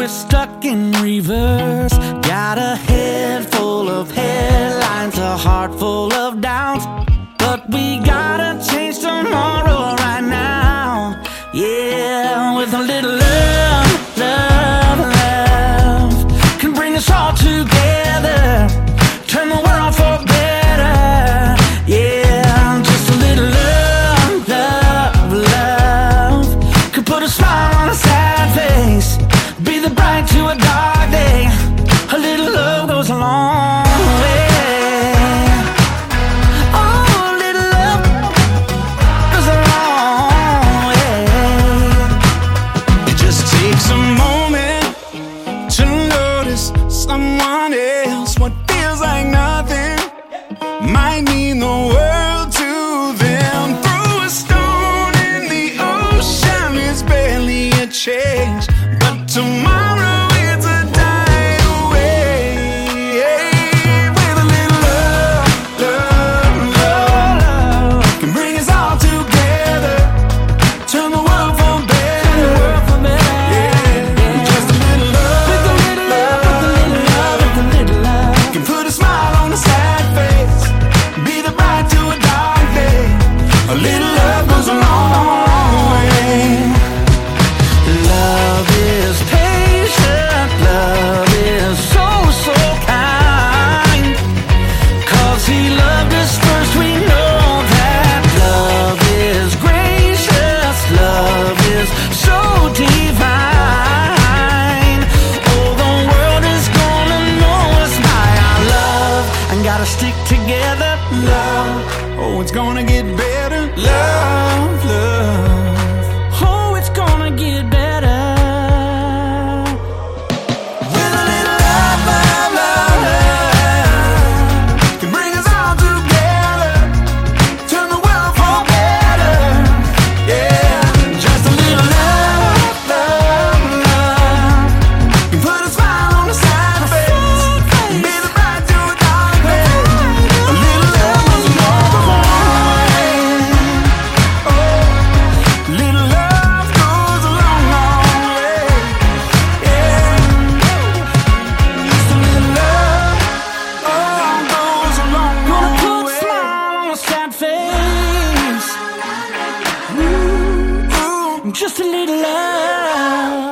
we're stuck in reverse. Got a head full of headlines, a heart full of doubts, but we gotta change tomorrow right now. Yeah, with a little love, love, love can bring us all together, turn the world for better. Yeah, just a little love, love, love could put a smile on a sad face, be the bright to a dark day. A little love goes a long way. Oh, a little love goes a long way. It just takes a moment to notice someone else. What feels like nothing might mean the world to them. Throw a stone in the ocean, it's barely a change, but tomorrow it's a die away. With a little love, love, love can bring us all together, turn the world for better. Yeah, just a little love, with a little love, with a little love, with a little love can put a smile on a sad face, be the bright to a dark day. A little love goes a long way. Love is patient, love is so, so kind. 'Cause he loved us first, we know that. Love is gracious, love is so divine. Oh, the world is gonna know us by our love, and gotta stick together, love. Oh, it's gonna get better, love, love. Oh, it's gonna get better. With a little love, love, love, love can bring us all together, turn the world for better. Yeah, just a little love, love, love can put a smile on a sad face, be the bright to a dark day. A little love goes a long way. Oh, little love goes a long, long way. Yeah, just a little love, oh, goes a long, long way. Gonna put a smile on a sad face. Ooh, just a little love.